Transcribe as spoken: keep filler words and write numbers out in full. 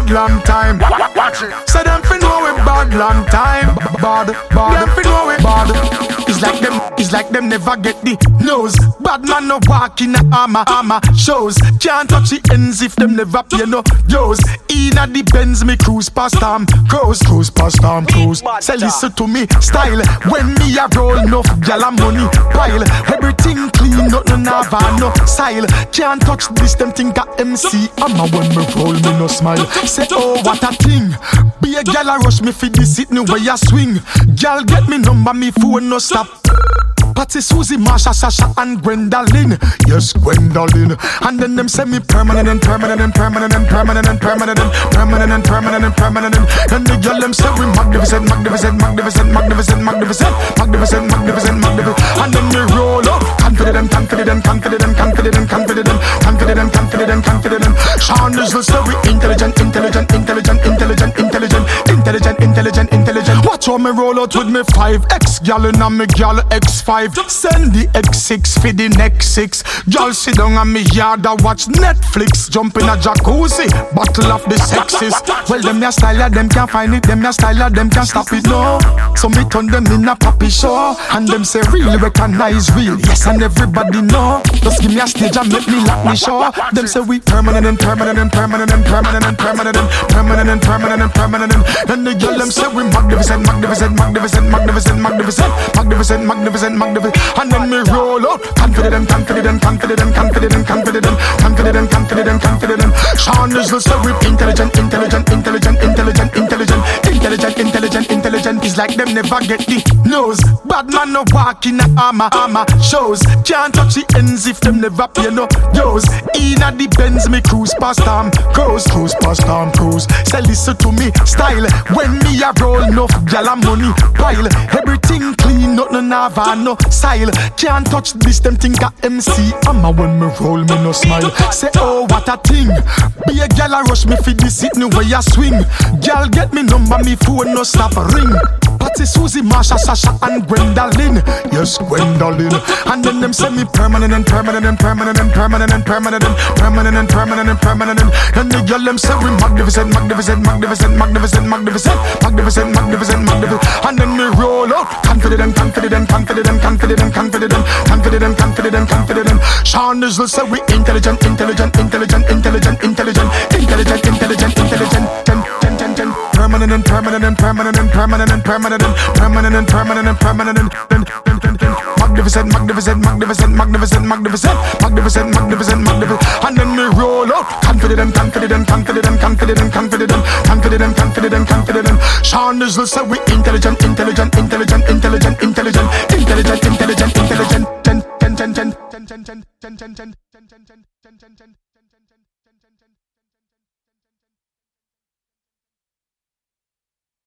bad long time. Watch it. So them fi know we bad long time. Bad, bad. Them fi know we bad. It's like them, it's like them never get the nose. Bad man no walk in a armor, armor shows. Can't touch the ends if them never pay no yo's. Inna the Benz me cruise past them, cruise, cruise past them, cruise. Say listen to me style. When me a roll enough gyal and money pile. Everything clean, nothing never no style. Can't touch this, them think a M C. I'm a when me roll me no smile. Say oh what a thing. Be a gyal a rush me fi the sit no way a swing. Gyal get me number, me phone no stop. Patty, Susie, Marsha, Sasha, and Gwendolyn. Yes, Gwendolyn. And then them send me permanent and permanent and permanent and permanent and permanent and permanent and permanent and permanent. And the girl them say we magnificent, magnificent, magnificent, magnificent, magnificent, magnificent, magnificent, magnificent. And then we roll up, confident, confident, confident, confident, confident, confident, confident, confident. Sean Dizzle say we intelligent, intelligent, intelligent, intelligent, intelligent, intelligent, intelligent, intelligent. Watch how me roll out with me five X gal and me gal X five. Send the X six for the next six. Y'all sit down on me yard and watch Netflix. Jump in a jacuzzi, battle of the sexes. Well, them ya style, them can't find it. Them ya style, them can't stop it, no. So me turn them in a puppy show. And them say real, recognize real. Yes, and everybody know. Just give me a stage and make me lock me show. Them say we permanent and permanent and permanent and permanent and permanent and permanent and permanent and permanent. And the girl them say we magnificent, magnificent, magnificent, magnificent, magnificent, magnificent, magnificent, magnificent. And then me roll out, confident, confident, confident, confident, confident, confident, confident, confident. Sean Dizzle say we intelligent, intelligent, intelligent, intelligent, intelligent, intelligent, intelligent, intelligent. It's like them never get the nose. Bad man no walk in a armor, armor shows. Can't touch the ends if them never pay no yo's. Inna the Benz me cruise past them, cruise, cruise past them, cruise. Say listen to me style. When me a roll enough gyal and money pile. Everything clean, nothing never no style. Can't touch this, them think a M C. I'm a when me roll me no smile. Say oh what a thing. Be a gyal a rush me fi the sit no way a swing. Gyal get me number, me phone no stop ring. Patty, Susie, Marsha, Sasha, and Gwendolyn. Yes, Gwendolyn. And then them send me permanent and permanent and permanent and permanent and permanent and permanent and permanent and permanent. And the girl them say we magnificent, magnificent, magnificent, magnificent, magnificent, magnificent, magnificent, magnificent. And then me roll out, confident, confident, confident, confident, confident, confident, confident, confident. Sean Dizzle say we intelligent, intelligent, intelligent, intelligent, intelligent, intelligent, intelligent, intelligent. Permanent and permanent and permanent and permanent and permanent and permanent and permanent and permanent and magnificent, magnificent, magnificent, magnificent, magnificent, magnificent, magnificent, magnificent. And then we roll out, confident, confident, confident, confident, confident, confident, confident, confident. Sean Dizzle say we intelligent, intelligent, intelligent, intelligent, intelligent, intelligent, intelligent, intelligent, intelligent, intelligent, intelligent, intelligent, intelligent, intelligent.